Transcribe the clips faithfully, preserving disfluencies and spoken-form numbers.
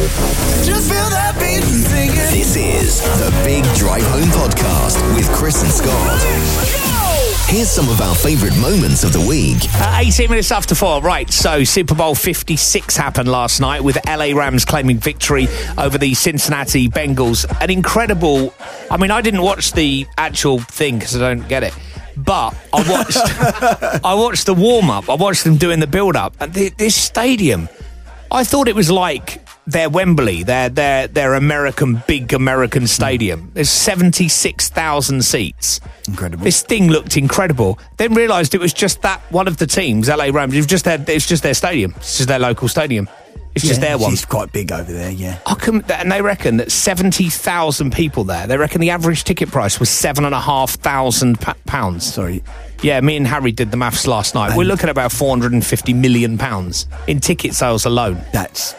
Just feel that beat and sing it. This is the Big Drive Home Podcast with Chris and Scott. Here's some of our favourite moments of the week. Uh, eighteen minutes after four. Right, so Super Bowl fifty-six happened last night with L A Rams claiming victory over the Cincinnati Bengals. An incredible... I mean, I didn't watch the actual thing because I don't get it. But I watched I watched the warm-up. I watched them doing the build-up. And the, this stadium, I thought it was like their Wembley, their, their, their American, big American stadium. There's seventy-six thousand seats. Incredible. This thing looked incredible. Then realised it was just that one of the teams, L A Rams. It was just their, it's just their stadium. It's just their local stadium. It's yeah, just their one. It's quite big over there, yeah. I can, and they reckon that seventy thousand people there. They reckon the average ticket price was seven and a half thousand pounds. Sorry. Yeah, me and Harry did the maths last night. And we're looking at about four hundred and fifty million pounds in ticket sales alone. That's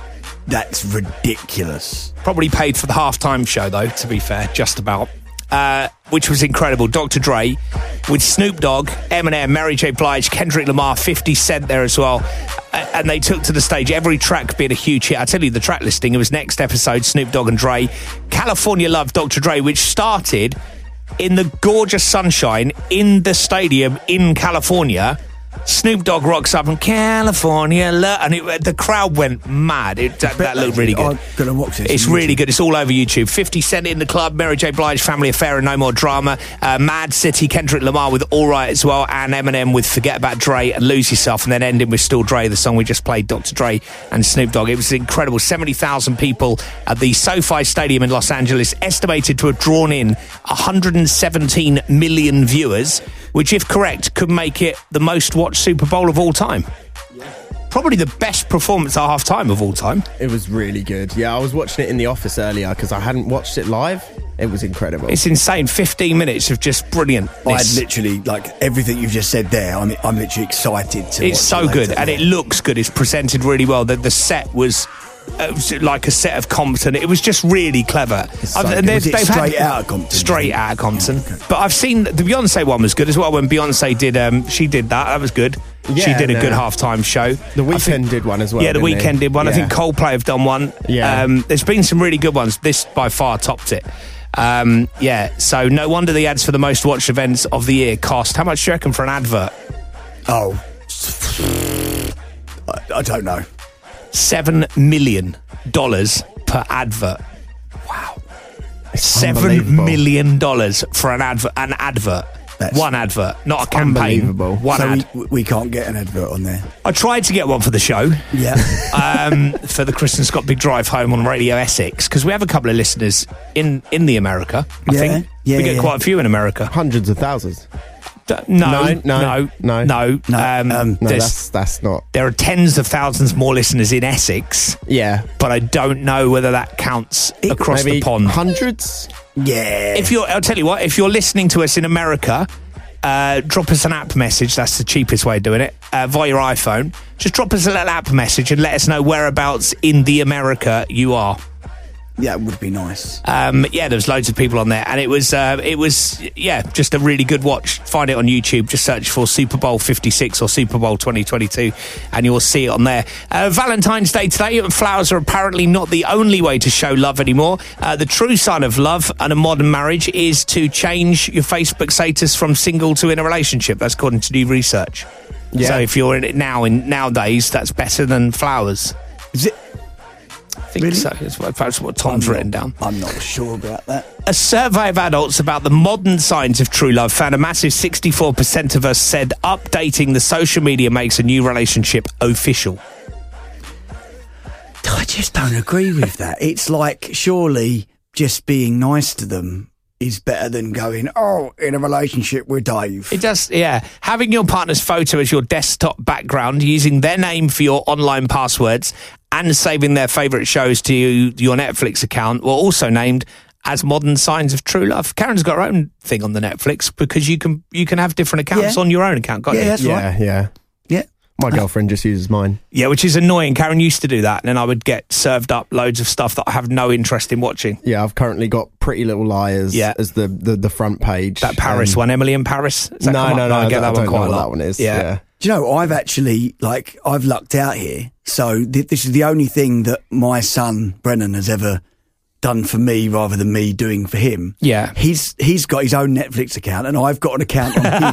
that's ridiculous. Probably paid for the halftime show, though. To be fair, just about. Uh, which was incredible. Doctor Dre with Snoop Dogg, Eminem, Mary J. Blige, Kendrick Lamar, fifty Cent there as well. Uh, and they took to the stage, every track being a huge hit. I tell you the track listing, it was next episode, Snoop Dogg and Dre. California Love, Doctor Dre, which started in the gorgeous sunshine in the stadium in California. Snoop Dogg rocks up in California, and it, the crowd went mad. It, that, that looked really good. I'm gonna watch this. It's really good. It's all over YouTube. fifty Cent in the club, Mary J. Blige, Family Affair and No More Drama, uh, Mad City, Kendrick Lamar with All Right as well, and Eminem with Forget About Dre and Lose Yourself, and then ending with Still Dre, the song we just played, Doctor Dre and Snoop Dogg. It was incredible. seventy thousand people at the SoFi Stadium in Los Angeles, estimated to have drawn in one hundred seventeen million viewers, which, if correct, could make it the most watched Super Bowl of all time. Yeah. Probably the best performance at half-time of all time. It was really good. Yeah, I was watching it in the office earlier because I hadn't watched it live. It was incredible. It's insane. fifteen minutes of just brilliant. I literally, like, everything you've just said there, I'm, I'm literally excited to It's watch so it good, later. and it looks good. It's presented really well. The, the set was... Uh, it was like a set of Compton. It was just really clever. So I've, good. they, Was it they've straight had, out of Compton? Straight out of Compton. Yeah, okay. But I've seen the Beyonce one was good as well. When Beyonce did, um, she did that. That was good. Yeah, she did a no. good halftime show. The Weeknd think, did one as well. Yeah, the didn't Weeknd they? did one. Yeah. I think Coldplay have done one. Yeah. Um, there's been some really good ones. This by far topped it. Um, yeah. So no wonder the ads for the most watched events of the year cost. How much do you reckon for an advert? Oh, I, I don't know. Seven million dollars per advert. Wow. Seven unbelievable. million dollars for an advert. An advert. That's- one advert, not a campaign. unbelievable. One so ad. we, we can't get an advert on there. I tried to get one for the show. Yeah. um, for the Chris and Scott Big Drive Home on Radio Essex, because we have a couple of listeners in, in the America. I Yeah, think yeah, we get yeah. quite a few in America. Hundreds of thousands. D- No, No, no, no, no. no. No, Um, um, No, there's- that's that's not. there are tens of thousands more listeners in Essex, Yeah. but I don't know whether that counts It- across Maybe the pond. hundreds. Yeah. If you're, I'll tell you what, if you're listening to us in America, uh, drop us an app message. That's the cheapest way of doing it. Uh, via your iPhone. Just drop us a little app message and let us know whereabouts in the America you are. Yeah, it would be nice. Um, yeah, there was loads of people on there, and it was, uh, it was, yeah, just a really good watch. Find it on YouTube. Just search for Super Bowl fifty-six or Super Bowl twenty twenty-two, and you'll see it on there. Uh, Valentine's Day today, and flowers are apparently not the only way to show love anymore. Uh, the true sign of love and a modern marriage is to change your Facebook status from single to in a relationship. That's according to new research. Yeah. So if you're in it now, in nowadays, that's better than flowers. Is it? I think Really? so. That's what, that's what Tom's I'm not- written down. I'm not sure about that. A survey of adults about the modern signs of true love found a massive sixty-four percent of us said updating the social media makes a new relationship official. I just don't agree with that. It's like, surely just being nice to them is better than going, oh, in a relationship with Dave. It does, yeah. Having your partner's photo as your desktop background, using their name for your online passwords, and saving their favourite shows to your Netflix account were also named as modern signs of true love. Karen's got her own thing on the Netflix because you can you can have different accounts Yeah. on your own account, can't Yeah, you? that's yeah, right. yeah. Yeah. My girlfriend just uses mine. Yeah, which is annoying. Karen used to do that, and then I would get served up loads of stuff that I have no interest in watching. Yeah, I've currently got Pretty Little Liars Yeah. as the, the, the front page. That Paris Um, one, Emily in Paris. Does that No, come up? no, no, I get I that don't one quite know a what lot. that one is. Yeah. Yeah. Do you know, I've actually, like, I've lucked out here. So th- this is the only thing that my son, Brennan, has ever done for me rather than me doing for him. Yeah. He's he's got his own Netflix account and I've got an account on his.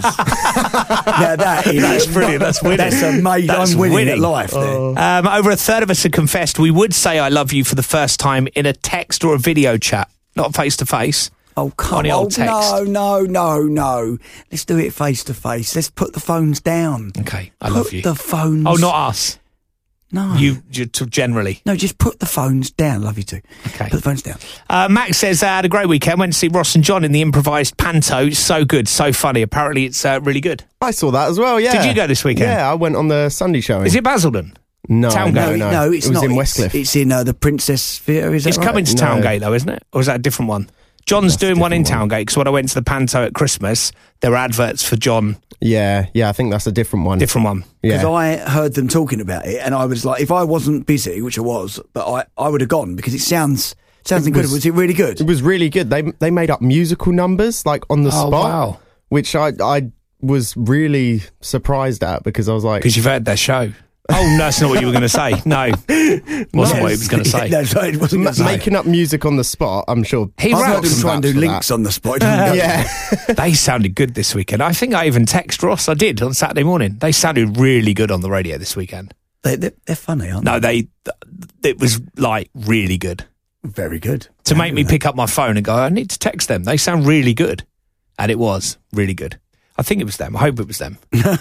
Now that is... That's brilliant. That's winning. That's amazing. That's I'm winning, winning. at life there. Um, over a third of us have confessed we would say I love you for the first time in a text or a video chat, not face to face. Oh, come On the on. old text. No, no, no, no. Let's do it face to face. Let's put the phones down. Okay, I put love you. the phones... Oh, not us. No. You ju- t- generally. No, just put the phones down. Love you too. Okay. Put the phones down. Uh, Max says, I had a great weekend. Went to see Ross and John in the improvised panto. So good, so funny. Apparently it's uh, really good. I saw that as well, yeah. Did you go this weekend? Yeah, I went on the Sunday showing. Is it Basildon? No, Town no, Gate? no, No, it's it was not. in It's- Westcliff. It's in uh, the Princess Theatre, is that It's right? coming to No. Towngate though, isn't it? Or is that a different one? John's That's a doing one in different one. Towngate because when I went to the panto at Christmas, there were adverts for John. Yeah, yeah, I think that's a different one. Different one. Because Yeah. I heard them talking about it, and I was like, if I wasn't busy, which I was, but I, I would have gone because it sounds sounds It incredible. was- Was it really good? It was really good. They they made up musical numbers like on the Oh, spot, wow. which I I was really surprised at because I was like, Because you've heard their show. Oh, no, that's not what you were going to say. No, wasn't what he was going to say. That's right. It wasn't ma- gonna say. making up music on the spot. I'm sure. He I've heard raps them try and do for that. links on the spot. It doesn't go. Yeah, They sounded good this weekend. I think I even text Ross. I did on Saturday morning. They sounded really good on the radio this weekend. They, they're, they're funny, aren't No, they. It was like really good. they? Very good. To make me pick up my phone and go, I need to text them. They sound really good. And it was really good. I think it was them. I hope it was them.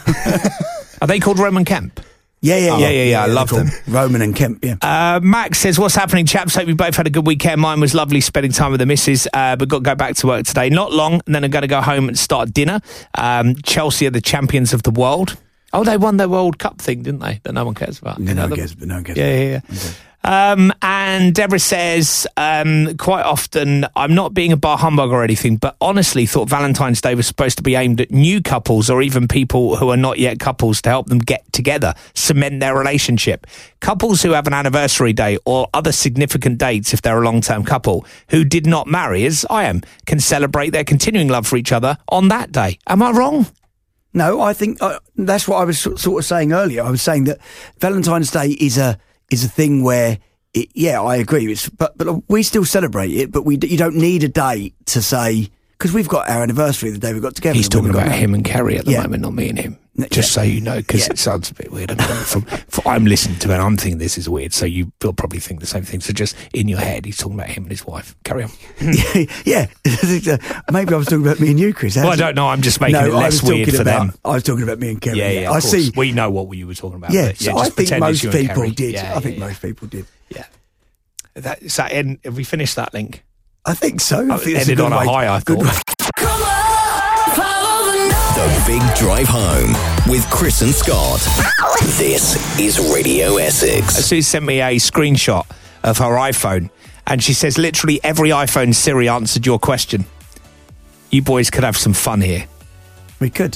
Are they called Roman Kemp? Yeah, yeah, Yeah, yeah, yeah, I they're love called them. Roman and Kemp, yeah. Uh, Max says, what's happening, chaps? Hope you both had a good weekend. Mine was lovely spending time with the missus, uh, but got to go back to work today. Not long, and then I'm going to go home and start dinner. Um, Chelsea are the champions of the world. Oh, they won their World Cup thing, didn't they? That no one cares about. no, You know one them? cares, but no one cares. Yeah, yeah, yeah. Um, and Deborah says, um, quite often, I'm not being a bar humbug or anything, but honestly thought Valentine's Day was supposed to be aimed at new couples or even people who are not yet couples to help them get together, cement their relationship. Couples who have an anniversary day or other significant dates, if they're a long-term couple, who did not marry, as I am, can celebrate their continuing love for each other on that day. Am I wrong? No, I think uh, that's what I was so- sort of saying earlier. I was saying that Valentine's Day is a is a thing where, it, yeah, I agree. It's but but we still celebrate it, but we you don't need a date to say because we've got our anniversary the day we got together. He's talking We've got about married. him and Kerry at the Yeah. moment, not me and him. Yeah. Just so you know, because Yeah. it sounds a bit weird. I know, from, from, I'm listening to it, I'm thinking this is weird, so you will probably think the same thing. So just in your head, he's talking about him and his wife. Carry on. yeah, maybe I was talking about me and you, Chris. Well, I don't know, I'm just making no, it I less was weird talking for about, them. I was talking about me and Kevin. Yeah, yeah, I of course. see. We know what you were talking about. Yeah, but so just I think pretend it's most you and people Kerry. did. Yeah, I think yeah, most people did. Yeah. That, is that in, have we finished that link? I think so. I Oh, think that's ended good on a way- high, I good thought. way. Come on, follow the The Big Drive Home with Chris and Scott. This is Radio Essex. Sue sent me a screenshot of her iPhone, and she says literally every iPhone Siri answered your question. You boys could have some fun here. We could.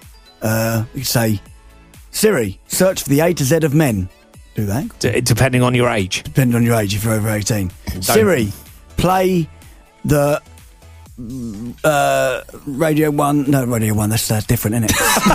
Uh, we could say, Siri, search for the A to Z of men. Do that. D- depending on your age. Depending on your age, if you're over eighteen. Siri, play the uh, Radio One. No, Radio One. That's uh, different, isn't it?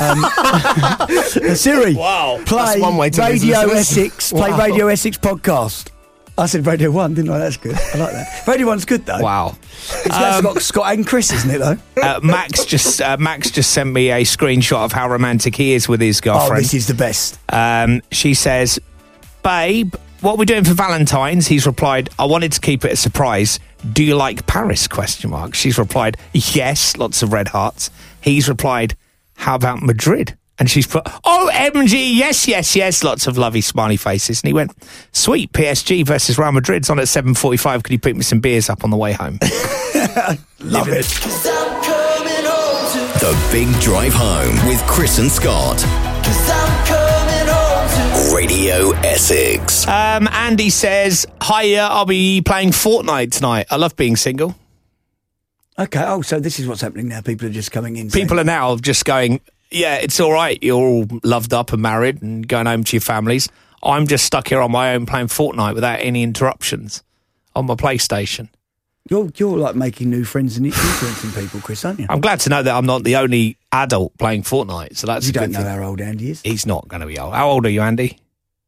um, Siri, Wow. play That's one way to lose Radio listeners. Essex. Play Wow. Radio Essex podcast. I said Radio One, didn't I? That's good. I like that. Radio One's good though. Wow. It's um, got Scott and Chris, isn't it though? Uh, Max just uh, Max just sent me a screenshot of how romantic he is with his Oh, girlfriend. this is the best. Um, she says, babe, what are we doing for Valentine's? He's replied, I wanted to keep it a surprise. Do you like Paris? Question mark. She's replied, yes, lots of red hearts. He's replied, how about Madrid? And she's put, oh, M G, yes, yes, yes, lots of lovely smiley faces. And he went, sweet, P S G versus Real Madrid's on at seven forty-five. Could you pick me some beers up on the way home? Love it. Cause I'm coming home to, The Big Drive Home with Chris and Scott. cause I'm coming home to. Radio Essex. Um, Andy says, hiya, I'll be playing Fortnite tonight. I love being single. Okay. Oh, so this is what's happening now. People are just coming in. People are now just going, yeah, it's all right. You're all loved up and married and going home to your families. I'm just stuck here on my own playing Fortnite without any interruptions on my PlayStation. You're you're like making new friends and influencing people, Chris, aren't you? I'm glad to know that I'm not the only adult playing Fortnite, so that's You a good don't know thing. how old Andy is. He's not going to be old. How old are you, Andy?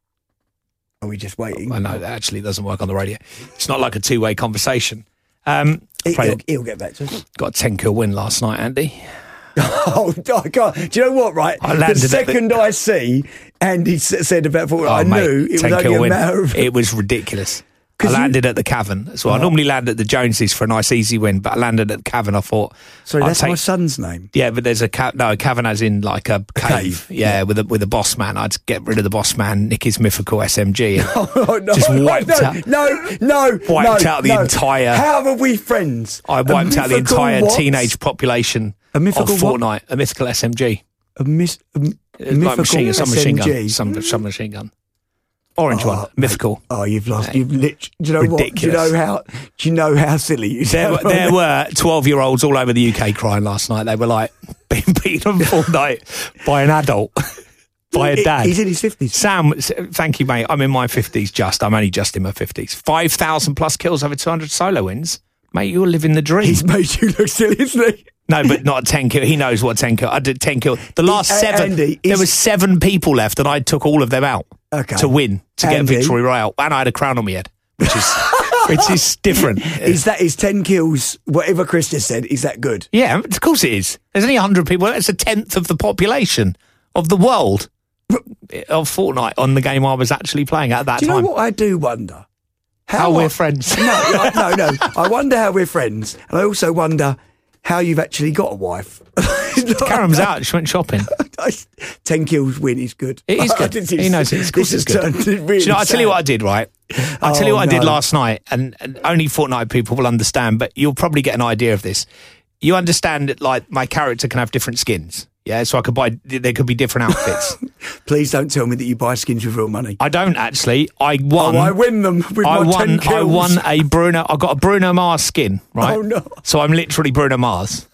Are we just waiting? I know that actually doesn't work on the radio. It's not like a two-way conversation. Um, He, played- he'll, he'll get back to us. got a ten-kill win last night, Andy. Oh, I can't. Do you know what, right? I landed the at the- second I see Andy s- said about Fortnite, Oh, I mate, knew it was ten only kill a win. matter of... It was ridiculous. I 'Cause you- landed at the Cavern as well. I Oh. normally land at the Joneses for a nice easy win, but I landed at the Cavern. I thought, Sorry, I'll that's take- my son's name. Yeah, but there's a ca- no a cavern as in like a cave. cave, Yeah, with a with a boss man. I'd get rid of the boss man, nick his mythical S M G, and Oh, no, just wiped no, out. No, no, Wiped no, out the no. entire- How are we friends? I A wiped out the mythical entire what? teenage population A of mythical what? Fortnite. A mythical S M G, A, mis- a m- It's mythical like machine, some machine gun, S M G. some some machine gun, orange one, Oh, mythical. Oh, you've lost. You've lit. Do you know what? Do you Ridiculous. know how? Do you know how silly you There, sound? were- there were twelve-year-olds all over the U K crying last night. They were like being beaten on Fortnite by an adult, by a dad. He's in his fifties. Sam, thank you, mate. I'm in my fifties just. I'm only just in my fifties. five thousand plus kills over two hundred solo wins. Mate, you're living the dream. He's made you look silly, isn't he? No, but not ten kill. He knows what ten kill. I did ten kill. The last Uh, seven, Andy, there is- was seven people left and I took all of them out Okay. to win, to Andy. get victory royale. And I had a crown on my head, which is which is different. Is that is ten kills? Whatever Chris just said, is that good? Yeah, of course it is. There's only one hundred people. That's a tenth of the population of the world of Fortnite on the game I was actually playing at that Do you time. know what I do wonder? How I- we're friends. No, I- no, no. I wonder how we're friends, and I also wonder how you've actually got a wife. Karen's out. She went shopping. Ten kills win is good. It is I good. think He knows it. Of course this it's has good. turned really Do you know, I'll tell you sad. what I did, right? I'll tell you Oh, what I did no. last night, and, and only Fortnite people will understand, but you'll probably get an idea of this. You understand that, like, my character can have different skins. Yeah, so I could buy, there could be different outfits. Please don't tell me that you buy skins with real money. I don't actually. I won. Oh, I win them with I my ten won. kills. I won a Bruno. I got a Bruno Mars skin, right? Oh, no. So I'm literally Bruno Mars.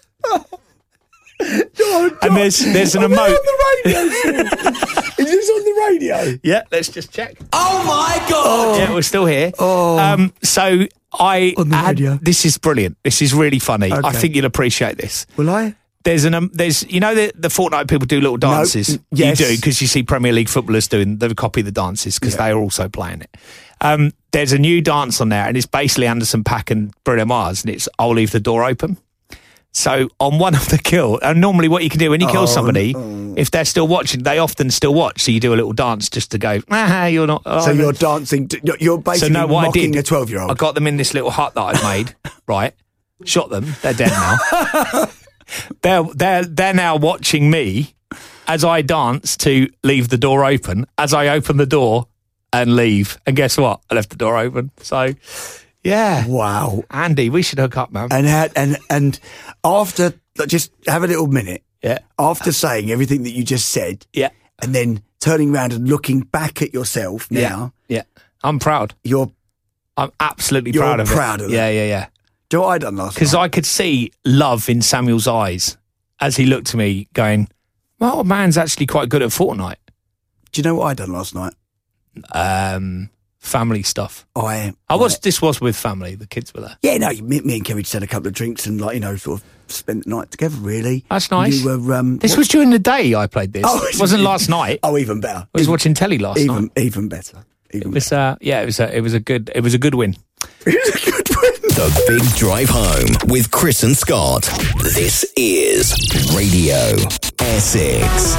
Oh, And there's there's an Are they emote. on the radio? Is this on the radio? Yeah, let's just check. Oh my God! Yeah, we're still here. Oh. Um, so I On the had- radio. this is brilliant. This is really funny. I Okay. think you'll appreciate this. Will I? There's an um, there's you know the the Fortnite people do little dances. yes. You do because you see Premier League footballers doing they copy the dances because Yeah. they are also playing it. Um, there's a new dance on there and it's basically Anderson .Paak and Bruno Mars and it's I'll leave the door open. So on one of the kill, and normally what you can do when you kill Oh, somebody, if they're still watching, they often still watch. So you do a little dance just to go. Ah, you're not. Oh, So no." you're dancing. To, you're- you're So basically no, what I mocking did, a twelve-year-old. I got them in this little hut that I'd made, right? Shot them. They're dead now. they're they're they're now watching me as I dance to leave the door open. As I open the door and leave, and guess what? I left the door open. So, yeah, Wow. Andy, we should hook up, man. And had, and and after just have a little minute. Yeah, After saying everything that you just said, yeah, and then turning around and looking back at yourself now, yeah. I'm proud. you're. I'm absolutely You're proud of proud it. of yeah, yeah, yeah. Do you know what I done last Because night? I could see love in Samuel's eyes as he looked at me, going, "Well, man's actually quite good at Fortnite." Do you know what I done last night? Um, family stuff. I. I was. This was with family. The kids were there. Yeah, no, me, me and Kerry just had a couple of drinks and, like, you know, sort of spent the night together, really. That's nice. You were. Um, This what- was during the day. I played this. Oh, it wasn't last night. Oh, even better. I was watching telly last even, night. Even better. Even It was. Uh, yeah, it was. A, it was a good. It was a good win. better. It was a good win. The Big Drive Home with Chris and Scott. This is Radio Essex.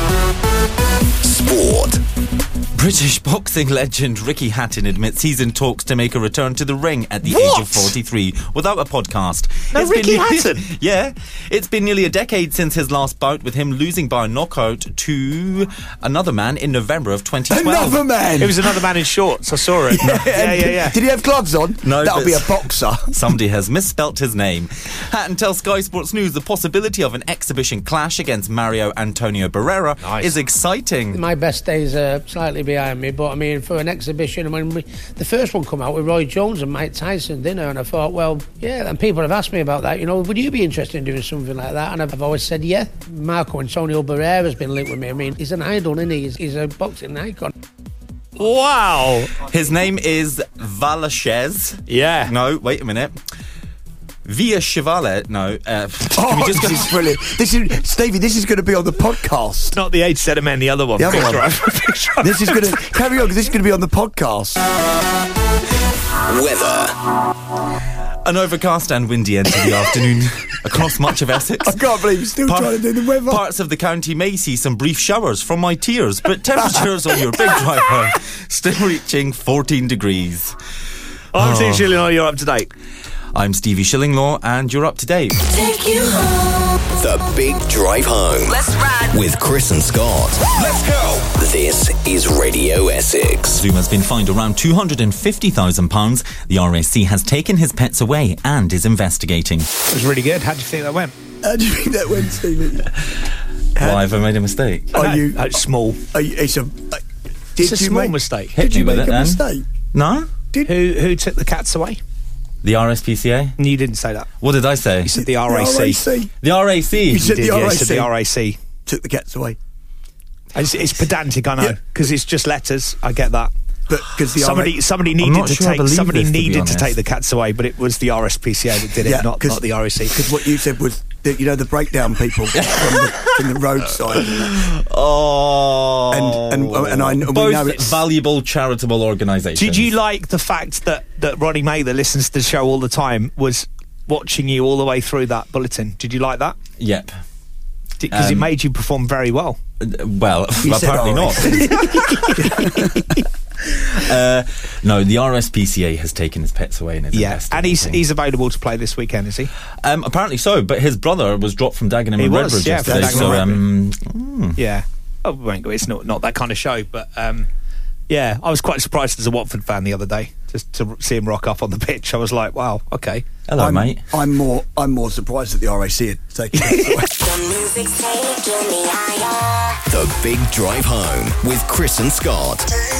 Sport. British boxing legend Ricky Hatton admits he's in talks to make a return to the ring at the What? age of forty-three without a podcast. No, It's Ricky been nearly- Hatton? Yeah. It's been nearly a decade since his last bout, with him losing by knockout to another man in November of twenty twelve. Another man. It was another man in shorts. I saw it. Yeah, yeah, yeah. yeah. Did he have gloves on? No, That'll but- be a boxer. Somebody has misspelt his name. Hatton tells Sky Sports News the possibility of an exhibition clash against Mario Antonio Barrera Nice. is exciting. My best days are slightly behind me, but I mean, for an exhibition, when we, the first one come out with Roy Jones and Mike Tyson dinner, and I thought, well, yeah, and people have asked me about that, you know, would you be interested in doing something like that? And I've always said, yeah. Marco Antonio Barrera has been linked with me. I mean, he's an idol, isn't he? He's, he's a boxing icon. Wow. His name is Valashez. Yeah. No, wait a minute. Via Chevale. No. Uh, Oh, can we just this go- is brilliant. This is Stevie. This is going to be on the podcast. Not the age set of men, the other one. The other Big one. Drive. Big Drive. This is going to carry on. 'Cause this is going to be on the podcast. Weather. An overcast and windy end to the afternoon across much of Essex. I can't believe you're still Par- trying to do the weather. Parts of the county may see some brief showers from my tears, but temperatures on your big driver still reaching fourteen degrees. I'm Steve Oh. Shillinglaw, you're up to date. I'm Stevie Shillinglaw, and you're up to date. Take you home. The Big Drive Home. Let's ride. With Chris and Scott. Let's go. This is Radio Essex. Zoom has been fined around two hundred fifty thousand pounds. The R A C has taken his pets away and is investigating. It was really good. How do you think that went? How do you think that went, Stevie? Why have I made a mistake? Are No, you? uh, small. Are you it's a. Uh, did It's a you small make, mistake. Hit Did you me with make it, a then. mistake? No? Who who took the cats away? The R S P C A? You didn't say that. What did I say? You said the The R A C. R A C The R A C. You said Did, the yeah, you R A said C the R A C. took the cats away, It's, it's pedantic, I know, Yeah. because it's just letters. I get that. but because the Somebody R A C, somebody I'm needed not to sure I take believe somebody this, to be needed to honest. take the cats away, but it was the R S P C A that did it, Yeah, not 'cause- not the R A C. because what you said was that, you know, the breakdown people from, the, from the roadside. Oh. And- and- and I- and we Both know it's- valuable charitable organisations. Did you like the fact that that Ronnie May, that listens to the show all the time, was watching you all the way through that bulletin? Did you like that? Yep. Because it Um, made you perform very well. Uh, Well, You said apparently R A C. not. uh, no, the R S P C A has taken his pets away and is Yeah, and he's investigating. he's available to play this weekend, is he? Um, apparently so, but his brother was dropped from Dagenham He and was, Redbridge yeah, yesterday. from So, Dagenham um, Yeah. Oh, we won't go. It's not not that kind of show, but um, yeah, I was quite surprised as a Watford fan the other day just to see him rock up on the pitch. I was like, wow, okay. hello, I'm, mate. I'm more. I'm more surprised that the R A C had taken it away. The music's taking me higher. The Big Drive Home with Chris and Scott.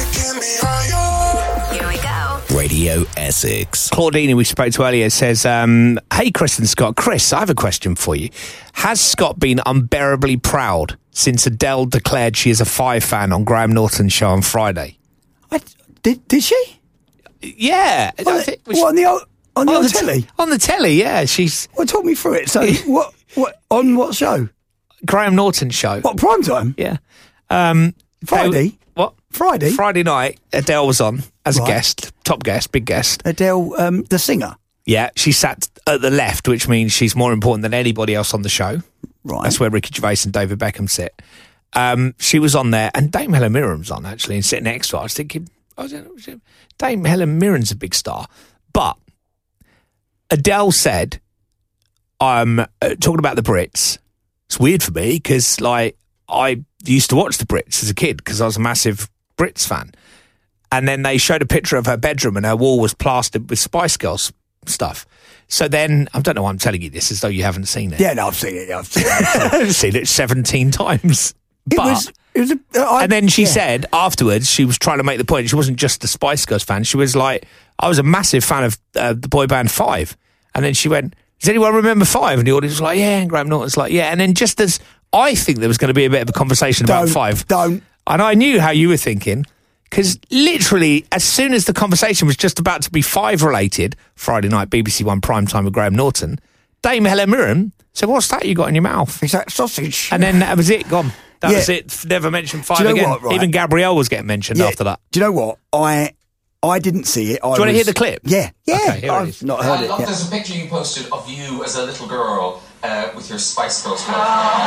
Here we go. Radio Essex. Claudine, who we spoke to earlier, says, um, hey, Chris and Scott. Chris, I have a question for you. Has Scott been unbearably proud since Adele declared she is a Five fan on Graham Norton's show on Friday? I, did did she? Yeah. I What, think- what, on the old, on the on old the t- telly? on the telly, yeah. She's Well, talk me through it. So what? What on what show? Graham Norton's show. What prime time? Yeah. Um, Friday? they- what? Friday. Friday night, Adele was on as Right. a guest, top guest, big guest. Adele, um, the singer. Yeah, she sat at the left, which means she's more important than anybody else on the show. Right. That's where Ricky Gervais and David Beckham sit. Um, she was on there, and Dame Helen Mirren's on, actually, and sitting next to her. I was thinking, I was, Dame Helen Mirren's a big star. But Adele said, I'm uh, talking about the Brits. It's weird for me because, like, I used to watch the Brits as a kid because I was a massive Brits fan. And then they showed a picture of her bedroom and her wall was plastered with Spice Girls stuff. So then, I don't know why I'm telling you this as though you haven't seen it. Yeah, no, I've seen it. I've seen it. I've seen it seventeen times. It But, was. It was. A, uh, I, and then she yeah. said afterwards, she was trying to make the point, she wasn't just a Spice Girls fan. She was like, I was a massive fan of uh, the boy band Five. And then she went, does anyone remember Five? And the audience was like, yeah. And Graham Norton's like, yeah. And then just as I think there was going to be a bit of a conversation about Don't, Five. don't. And I knew how you were thinking. Because literally, as soon as the conversation was just about to be Five related, Friday night, B B C One primetime with Graham Norton, Dame Helen Mirren said, what's that you got in your mouth? Is that sausage? And then that was it, gone. That Yeah. was it. Never mentioned Five Do you know again. what, right? Even Gabrielle was getting mentioned Yeah. after that. Do you know what? I I didn't see it. I Do you want to was- hear the clip? Yeah, yeah. Okay, here it I've is. not I heard it love yet. there's a picture you posted of you as a little girl uh, with your Spice Girls clothes.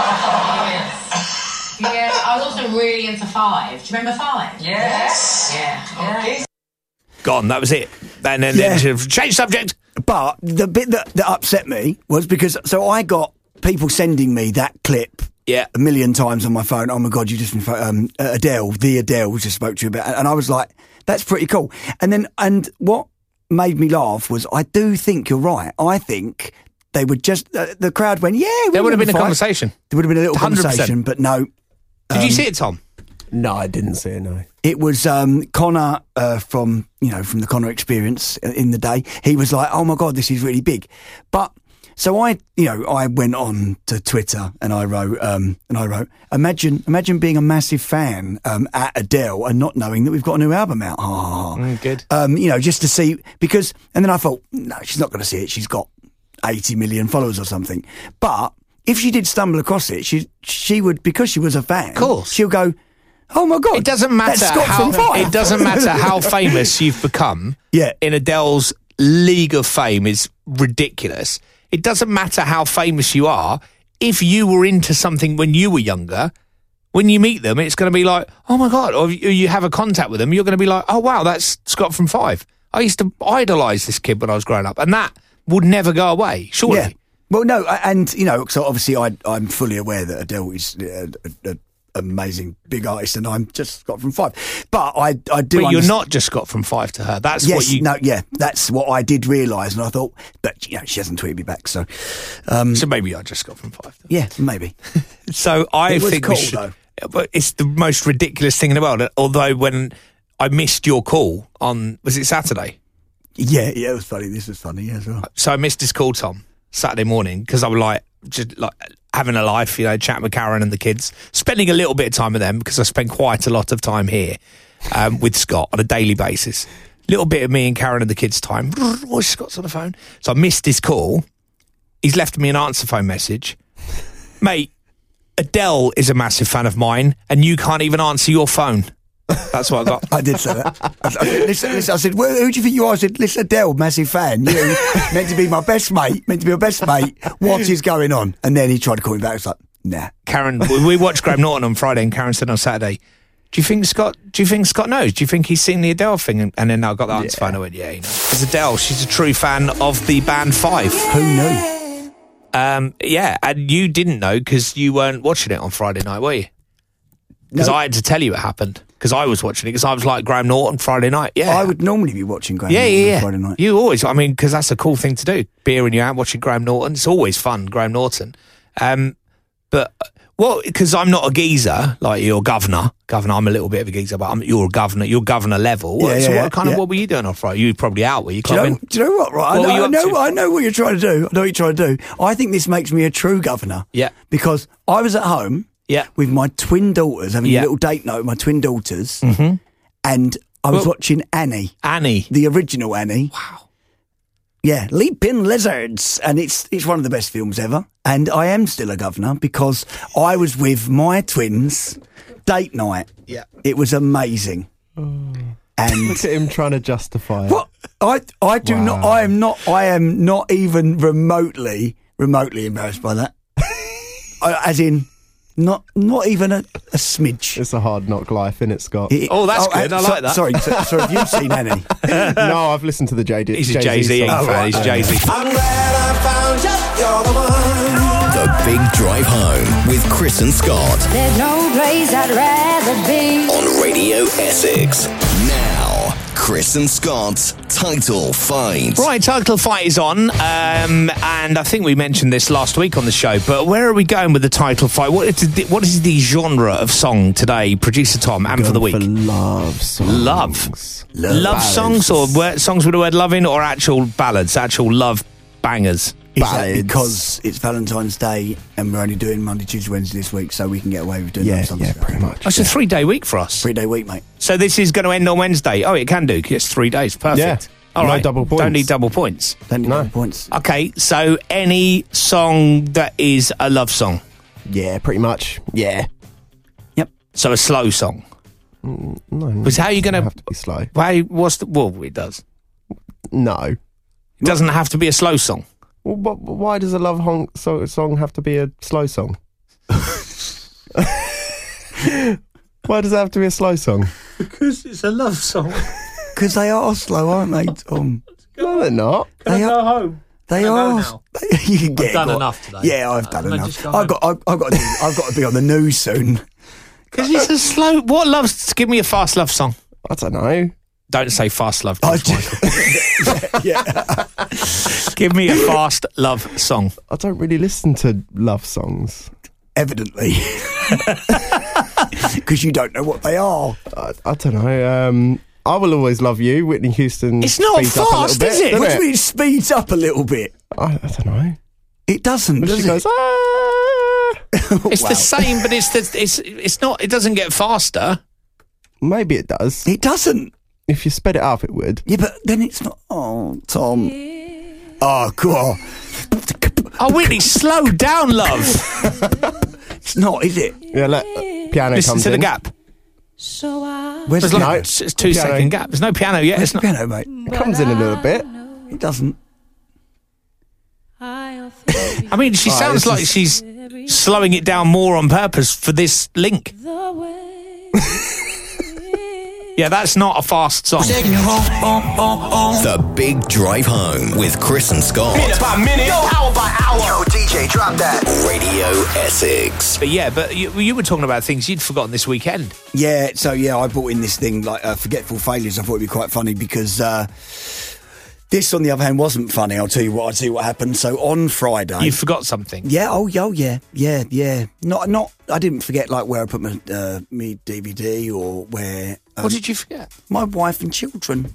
Yeah, I was also really into Five. Do you remember Five? Yes. Yeah. Okay. Gone. That was it. And then, Yeah. then change subject. But the bit that, that upset me was because so I got people sending me that clip Yeah. a million times on my phone. Oh my God, you just um, Adele, the Adele we just spoke to you about, and I was like, that's pretty cool. And then and what made me laugh was I do think you're right. I think they would just uh, the crowd went, yeah. we There would have been a remember Five. conversation. There would have been a little one hundred percent. conversation, but no. Did Um, you see it, Tom? No, I didn't see it, no. It was um, Connor uh, from, you know, from the Connor Experience in the day. He was like, oh my God, this is really big. But, so I, you know, I went on to Twitter and I wrote, um, and I wrote, imagine, imagine being a massive fan um, at Adele and not knowing that we've got a new album out. Oh, mm, good. Um, you know, just to see, because, and then I thought, no, she's not going to see it. She's got eighty million followers or something. But if she did stumble across it, she she would, because she was a fan, of course, she'll go, oh my God, it doesn't matter how it doesn't matter how famous you've become. Yeah, in Adele's league of fame is ridiculous. It doesn't matter how famous you are. If you were into something when you were younger, when you meet them, it's going to be like, oh my God, or you have a contact with them, you're going to be like, oh wow, that's Scott from Five. I used to idolise this kid when I was growing up, and that would never go away, surely. Yeah. Well, no, and, you know, so obviously I, I'm fully aware that Adele is an amazing big artist, and I'm just Scott from Five. But I, I do. But you're understand- not just Scott from Five to her. That's yes, what you. No, yeah, that's what I did realise, and I thought, but you know, she hasn't tweeted me back, so. Um, so maybe I just Scott from Five. Then. Yeah, maybe. So I it was think cool, we should, though. But it's the most ridiculous thing in the world. Although when I missed your call on, was it Saturday? Yeah, yeah, it was funny. This was funny, yeah, as well. So I missed his call, Tom, Saturday morning, because I was like, just like having a life, you know, chatting with Karen and the kids, spending a little bit of time with them, because I spend quite a lot of time here um, with Scott on a daily basis. Little bit of me and Karen and the kids' time. Oh, Scott's on the phone. So I missed his call. He's left me an answer phone message. Mate, Adele is a massive fan of mine, and you can't even answer your phone. That's what I got. I did say that. I, I, listen, listen, I said, well, who do you think you are? I said, listen, Adele, massive fan. You meant to be my best mate, meant to be my best mate. What is going on? And then he tried to call me back. I was like, nah. Karen, we we watched Graham Norton on Friday, and Karen said on Saturday, do you think Scott, do you think Scott knows? Do you think he's seen the Adele thing? And, and then I got the answer Yeah. phone. I went, yeah, you know. Because Adele, she's a true fan of the band Five. Who knew? Um, yeah, and you didn't know because you weren't watching it on Friday night, were you? Because No. I had to tell you it happened. Because I was watching it. Because I was like Graham Norton Friday night. Yeah, I would normally be watching Graham Yeah, Norton yeah, on yeah. Friday night. You always, I mean, because that's a cool thing to do. Beering you out, watching Graham Norton. It's always fun, Graham Norton. Um, but, well, because I'm not a geezer, like you're governor. Governor, I'm a little bit of a geezer, but I'm, you're a governor, you're governor level. Yeah, so yeah, what kind of, yeah. what were you doing on Friday? You were probably out, were you? Do you, know, Clubbing? do you know what, right? What were I you know, I, up know to? I know what you're trying to do. I know what you're trying to do. I think this makes me a true governor. Yeah. Because I was at home Yeah. with my twin daughters, having Yeah. a little date night with my twin daughters, Mm-hmm. and I was Well- watching Annie, Annie. the original Annie. Wow. Yeah, Leaping Lizards, and it's it's one of the best films ever. And I am still a governor because I was with my twins, date night. Yeah. It was amazing. And Look at him trying to justify it. what I I do not I am not I am not even remotely remotely embarrassed by that. I, as in, not not even a, a smidge. It's a hard knock life, innit, Scott? It- Oh, that's uh, good. I so- like that. Sorry, so, sorry. Have you seen Annie? No, I've listened to the J D. He's a Jay-Z song. fan. He's Jay-Z. The Big Drive Home with Chris and Scott There's no place I'd rather be. on Radio Essex. Now, Chris and Scott's Title Fight. Right, Title Fight is on, um, and I think we mentioned this last week on the show, but where are we going with the Title Fight? What is the, what is the genre of song today, Producer Tom, and for the week? For love songs. Love. Love, Love songs, or word, songs with the word love in, or actual ballads, actual love bangers? Is that Ballads. because it's Valentine's Day and we're only doing Monday, Tuesday, Wednesday this week, so we can get away with doing Yeah, love songs? yeah, pretty much. Oh, it's a three-day week for us. Three day week, mate. So this is going to end on Wednesday. Oh, it can do. It's three days. Perfect. Yeah. All No right. double Don't points. need double points. Don't need No. no. points. Okay, so any song that is a love song. Yeah, pretty much. Yeah. So a slow song. No. Because how are you going doesn't to... have to be slow? Why, what's the... Well, it does. No. It doesn't have to be a slow song. Well, but why does a love hon- so- song have to be a slow song? Why does it have to be a slow song? Because it's a love song. Because they are slow, aren't they, Tom? No, they're not. They are. home? They Can I go are. now? You can get done got- enough today. Yeah, I've done Can I enough. just go I've home? got. I've, I've got. To do, I've got to be on the news soon. Because it's a slow... What loves... Give me a fast love song. I don't know. Don't say fast love. I George just- Michael. yeah. Give me a fast love song. I don't really listen to love songs. Evidently. Because you don't know what they are. I, I don't know. Um, I Will Always Love You, Whitney Houston. It's not speeds up a fast, little bit, is it? doesn't What do you mean it speeds up a little bit? I, I don't know. It doesn't, does She it? goes, ah. It's Wow. the same, but it's the, it's it's not. It doesn't get faster. Maybe it does. It doesn't. If you sped it up, it would. Yeah, but then it's not. Oh, Tom. Oh, come on. Oh, Whitney, slow down, love. It's not, is it? Yeah, let piano Listen comes to the in. gap. Where's There's the like No, it's, it's two piano. second gap. There's no piano yet. Where's It's the not. piano, mate? It comes in a little bit. It doesn't. I mean, she Oh, sounds this like is- she's slowing it down more on purpose for this link. Yeah, that's not a fast song. The Big Drive Home with Chris and Scott. Minute by minute, yo, hour by hour. Yo, D J, drop that. Radio Essex. But yeah, but you, you were talking about things you'd forgotten this weekend. Yeah, so yeah, I brought in this thing like uh, Forgetful Failures. I thought it'd be quite funny because uh, this, on the other hand, wasn't funny. I'll tell you what. I'll tell you what happened. So on Friday, You forgot something. yeah, oh, yeah, oh, yeah, yeah, yeah. Not, not. I didn't forget like where I put my uh, me D V D or where. Um, What did you forget? My wife and children.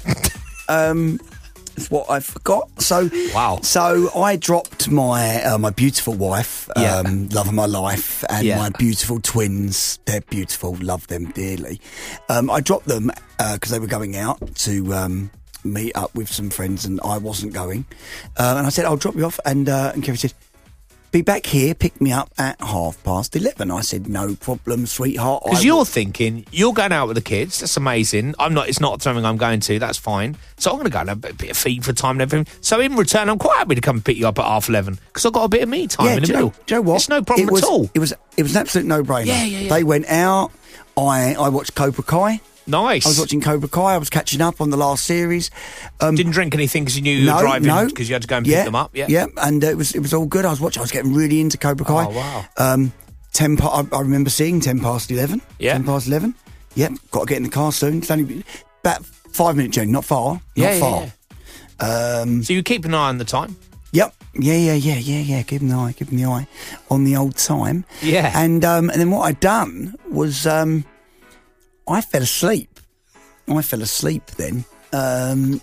um, is what I forgot. So Wow. So I dropped my uh, my beautiful wife, Yeah. um, love of my life, and Yeah. my beautiful twins. They're beautiful. Love them dearly. Um, I dropped them because they were going out to um, meet up with some friends, and I wasn't going. Uh, and I said, "I'll drop you off." And uh, and Kerry said, "Be back here, pick me up at half past eleven." I said, "No problem, sweetheart." I Because will- you're thinking, you're going out with the kids. That's amazing. I'm not. It's not something I'm going to. That's fine. So I'm going to go and have a bit of feed for time and everything. So in return, I'm quite happy to come and pick you up at half eleven because I've got a bit of me time in the do you know- middle. do you know what? It's no problem it was, at all. It was it was an absolute no brainer. Yeah, yeah, yeah. They went out. I I watched Cobra Kai. Nice. I was watching Cobra Kai. I was catching up on the last series. Um, Didn't drink anything because you knew you no, were driving no. because you had to go and yeah, pick them up. Yeah. yeah, and uh, it was it was all good. I was watching. I was getting really into Cobra Kai. Oh, wow. Um, ten. Pa- I, I remember seeing ten past eleven. Yeah. Ten past eleven. Yep. Got to get in the car soon. It's only about five minute journey. Not far. Not Yeah, yeah, far. Um, So you keep an eye on the time. Yep. Yeah, yeah, yeah, yeah, yeah. Keep an eye, keep an eye on the old time. Yeah. And um, and then what I'd done was um, I fell asleep. I fell asleep then. Um,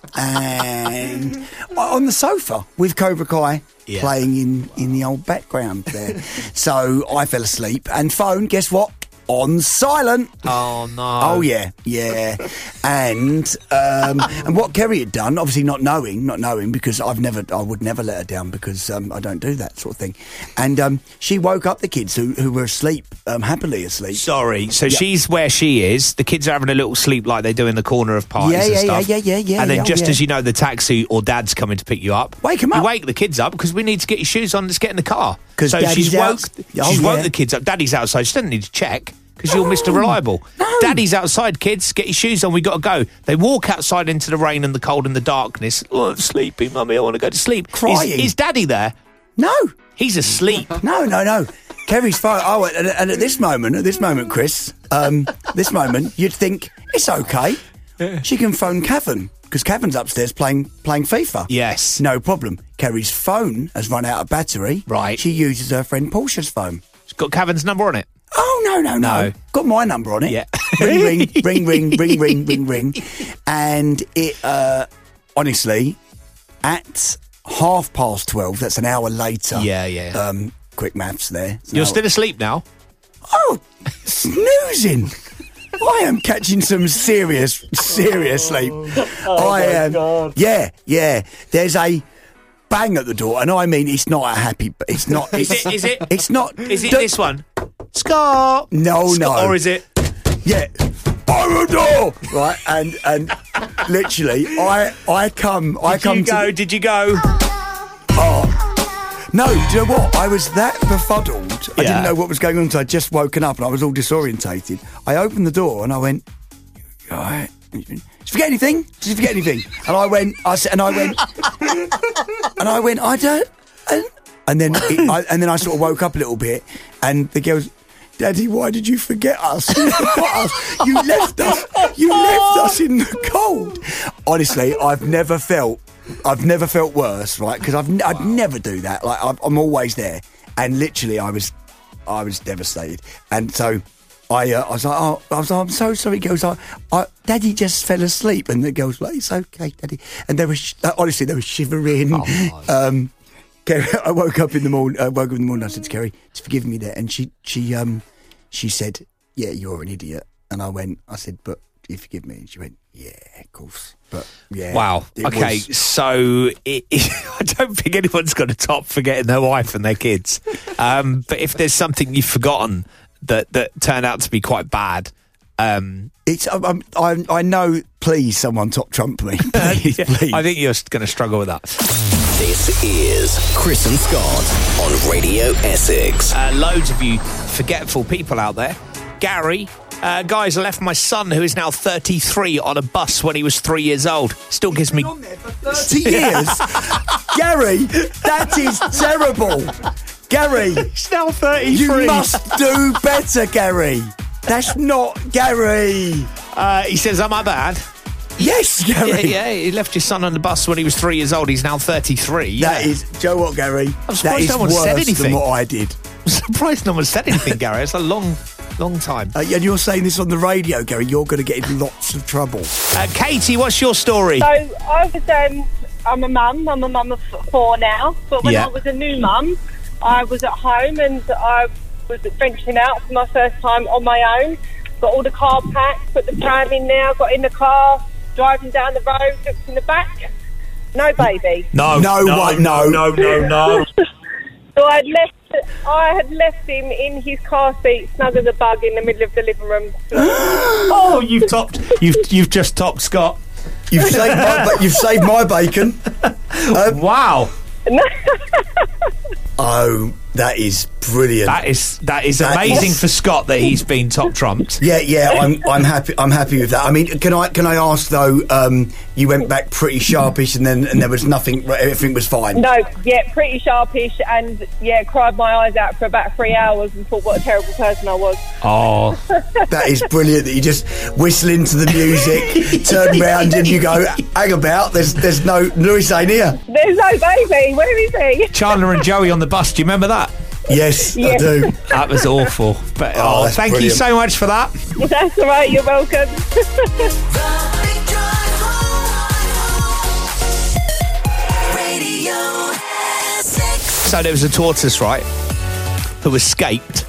and on the sofa with Cobra Kai Yeah. playing in, in the old background there. So I fell asleep and phone, guess what? On silent. Oh no. Oh yeah, yeah, and um, and what Kerry had done, obviously not knowing, not knowing because I've never, I would never let her down because um, I don't do that sort of thing. And um, she woke up the kids who who were asleep, um, happily asleep. Sorry. So Yeah. she's where she is. The kids are having a little sleep like they do in the corner of parties Yeah, and yeah, stuff. yeah, yeah, yeah, And then yeah, just yeah. as you know, the taxi or dad's coming to pick you up. Wake 'em You up. wake the kids up because we need to get your shoes on. Let's get in the car. 'Cause so Daddy's she's woke. out- Oh, she's woke yeah. the kids up. Daddy's outside. She doesn't need to check. Because you're Mister Reliable. no. Daddy's outside, kids. Get your shoes on. We got to go. They walk outside into the rain and the cold and the darkness. Oh, I'm sleepy, mummy. I want to go to sleep. Crying. Is, is Daddy there? No, He's asleep. no, no, no. Kerry's phone. Oh, and, and at this moment, at this moment, Chris, um, this moment, you'd think it's okay. She can phone Cavan because Cavan's upstairs playing playing FIFA. Yes. No problem. Kerry's phone has run out of battery. Right. She uses her friend Portia's phone. It's got Cavan's number on it. Oh, no, no, no. No. Got my number on it. Yeah. ring, ring, ring, ring, ring, ring, ring, ring. And it, uh, honestly, at half past twelve, that's an hour later. Yeah, yeah. Um, quick maths there. It's an You're hour- still asleep now? Oh, snoozing. I am catching some serious, serious sleep. Oh, I am. Yeah, yeah. There's a bang at the door, and I mean, it's not a happy. It's not. Is It's, it? Is it? It's not. Is it Don't- this one? Scott! No, Scott, no. Or is it? Yeah. Open the door! Right, and and literally, I I come I Did come you go? to. Did you go? Oh. No, do you know what? I was that befuddled. I Yeah. didn't know what was going on, so I'd just woken up and I was all disorientated. I opened the door and I went, "You all right? Did you forget anything? Did you forget anything?" And I went, I said, and I went, and I went, I don't. And, and then, it, I, and then I sort of woke up a little bit, and the girls, "Daddy, why did you forget us? You forgot us. You left us. You left us in the cold." Honestly, I've never felt, I've never felt worse, right? Because I've, n- I'd never do that. Like I'm, I'm always there, and literally, I was I was devastated. And so I, uh, I was like, oh, I was like, I'm so sorry, girls. I, I, Daddy just fell asleep. And the girls were like, it's okay, Daddy. And they were, sh- uh, honestly, they were shivering. Oh, um, Kerry, I woke up in the morning, I woke up in the morning, I said to Kerry, to forgive me there. And she, she, um, she said, yeah, you're an idiot. And I went, I said, but do you forgive me? And she went, yeah, of course. But yeah. Wow. Okay, was... so it, it, I don't think anyone's got to top forgetting their wife and their kids. Um, but if there's something you've forgotten that, that turned out to be quite bad, um, it's I, I, I know. Please, someone top trump me. Please, yeah, please. I think you're going to struggle with that. This is Chris and Scott on Radio Essex. Uh, loads of you forgetful people out there. Gary. Uh, guys, I left my son, who is now thirty-three, on a bus when he was three years old. Still gives me... Been on there for thirty years? Gary, that is terrible. Gary. He's now thirty-three. You must do better, Gary. That's not Gary. Uh, he says, am I bad? Yes, Gary. Yeah, yeah, he left his son on the bus when he was three years old. He's now thirty-three. Yeah. That is... Do you know what, Gary? I'm surprised that is no one worse said anything. than what I did. I'm surprised no one said anything, Gary. It's a long... Long time. Uh, and you're saying this on the radio, Gary. You're going to get in lots of trouble. Uh, Katie, what's your story? So I was, um, I'm a mum. I'm a mum of four now. But when yeah. I was a new mum, I was at home and I was venturing out for my first time on my own. Got all the car packed, put the pram in now, got in the car, driving down the road, looked in the back. No baby. No, no, no, what? no, no, no, no. So I had left. I had left him in his car seat, snug as a bug, in the middle of the living room. Oh, you've topped. You've you've just topped Scott. You've saved my. Ba- you've saved my bacon. Um, wow. Oh, that is brilliant. That is that is that amazing is... for Scott that he's been top trumped. Yeah, yeah, I'm I'm happy. I'm happy with that. I mean, can I can I ask though? Um, you went back pretty sharpish, and then and there was nothing. Everything was fine. No, yeah, pretty sharpish, and yeah, cried my eyes out for about three hours and thought what a terrible person I was. Oh, that is brilliant. That you just whistle into the music, turn round, and you go, "Hang about." There's there's no Louis ain't here. There's no baby. Where is he? Chandler and Joey on the bus. Do you remember that? Yes, yes. I do. That was awful. But oh, oh thank brilliant. you so much for that. That's all right. You're welcome. So there was a tortoise, right, who escaped.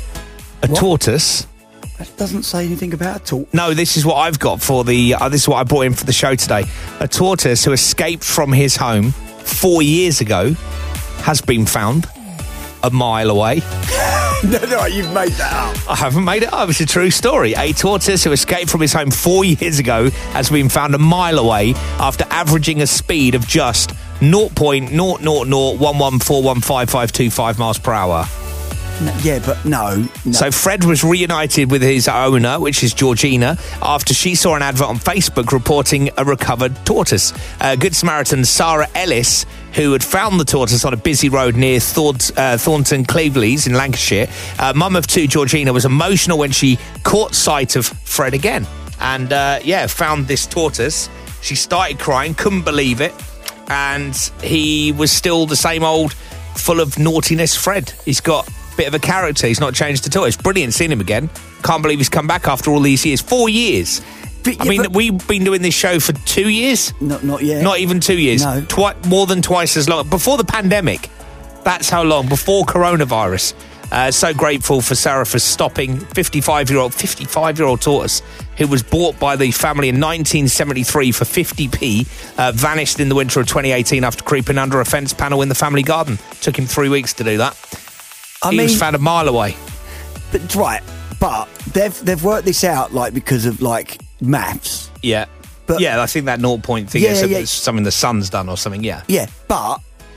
A what? tortoise. That doesn't say anything about a tortoise. No, this is what I've got for the. Uh, this is what I brought in for the show today. A tortoise who escaped from his home four years ago has been found a mile away. No, no, you've made that up. I haven't made it up. It's a true story. A tortoise who escaped from his home four years ago has been found a mile away after averaging a speed of just zero point zero zero zero one one four one five five two five miles per hour. No, yeah, but no, no. So Fred was reunited with his owner, which is Georgina, after she saw an advert on Facebook reporting a recovered tortoise. Uh, Good Samaritan Sarah Ellis, who had found the tortoise on a busy road near Thort- uh, Thornton Cleveleys in Lancashire. Uh, Mum of two, Georgina, was emotional when she caught sight of Fred again. And, uh, yeah, found this tortoise. She started crying, couldn't believe it. And he was still the same old, full of naughtiness Fred. He's got a bit of a character. He's not changed at all. It's brilliant seeing him again. Can't believe he's come back after all these years. Four years. But, yeah, I mean, we've been doing this show for two years. Not, not yet. Not even two years. No. Twi- more than twice as long. Before the pandemic. That's how long. Before coronavirus. Uh, so grateful for Sarah for stopping fifty-five-year-old fifty-five-year-old tortoise who was bought by the family in nineteen seventy-three for fifty p, uh, vanished in the winter of twenty eighteen after creeping under a fence panel in the family garden. Took him three weeks to do that. I he mean, was found a mile away. But right, but they've they've worked this out like because of like maths. Yeah, but yeah, I think that naught point thing yeah, is yeah. something the sun's done or something. Yeah, yeah, but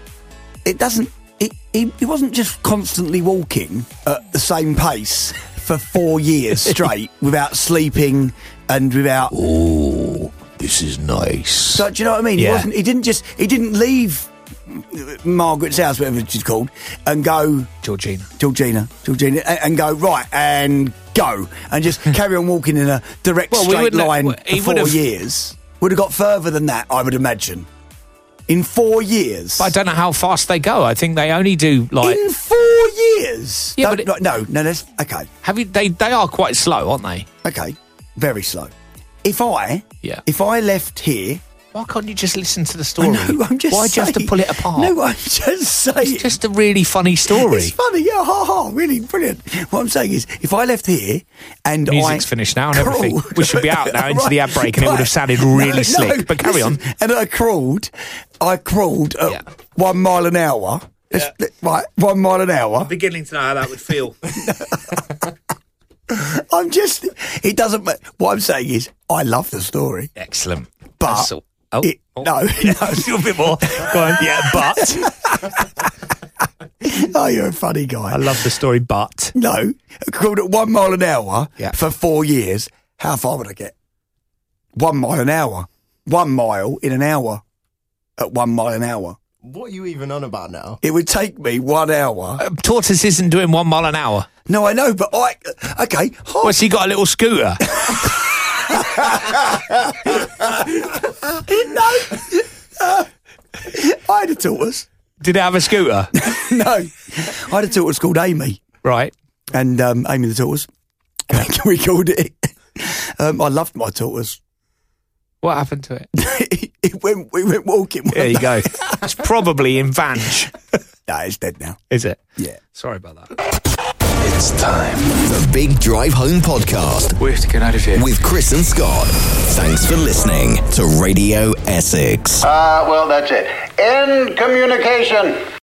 it doesn't. It, he, he wasn't just constantly walking at the same pace for four years straight without sleeping and without. Oh, this is nice. So do you know what I mean? Yeah. He wasn't. He didn't just. He didn't leave Margaret's house, whatever she's called, and go Georgina, Georgina, Georgina, and, and go right and go and just carry on walking in a direct well, straight we line let, for four years. Would have got further than that, I would imagine. In four years. I don't know how fast they go. I think they only do like in four years? Yeah, no, but it- no, no, no, that's okay. Have you? They they are quite slow, aren't they? Okay, very slow. If I, Yeah. if I left here, Why can't you just listen to the story? no, I'm just Why do you have to saying- pull it apart? No, I'm just saying. It's just a really funny story. It's funny, yeah, ha ha, really brilliant. What I'm saying is, if I left here and Music's I finished now and everything. crawled- We should be out now into Right, the ad break and it would have right. sounded really No, no, slick. But carry listen, on. And I crawled, I crawled at Yeah. one mile an hour. Let's- let- Right, one mile an hour. Beginning to know how that would feel. I'm just, it doesn't matter. What I'm saying is, I love the story. Excellent. But That's all- Oh, it, oh. no, no, A little bit more. Go on. Yeah, but. oh, you're a funny guy. I love the story, but. No, I crawled at one mile an hour Yeah. for four years. How far would I get? One mile an hour. One mile in an hour. At one mile an hour. What are you even on about now? It would take me one hour. Uh, Tortoise isn't doing one mile an hour. No, I know, but I. Okay. Well, so you got a little scooter. no. Uh, I had a tortoise. Did it have a scooter? No. I had a tortoise called Amy. Right. And um, Amy the tortoise. We called it. Um, I loved my tortoise. What happened to it? it, it went, we went walking. There you go. It's probably in Vange. No, it's dead now. Is it? Yeah. Sorry about that. It's time. The Big Drive Home Podcast. We have to get out of here. With Chris and Scott. Thanks for listening to Radio Essex. Ah, uh, well, that's it. End communication.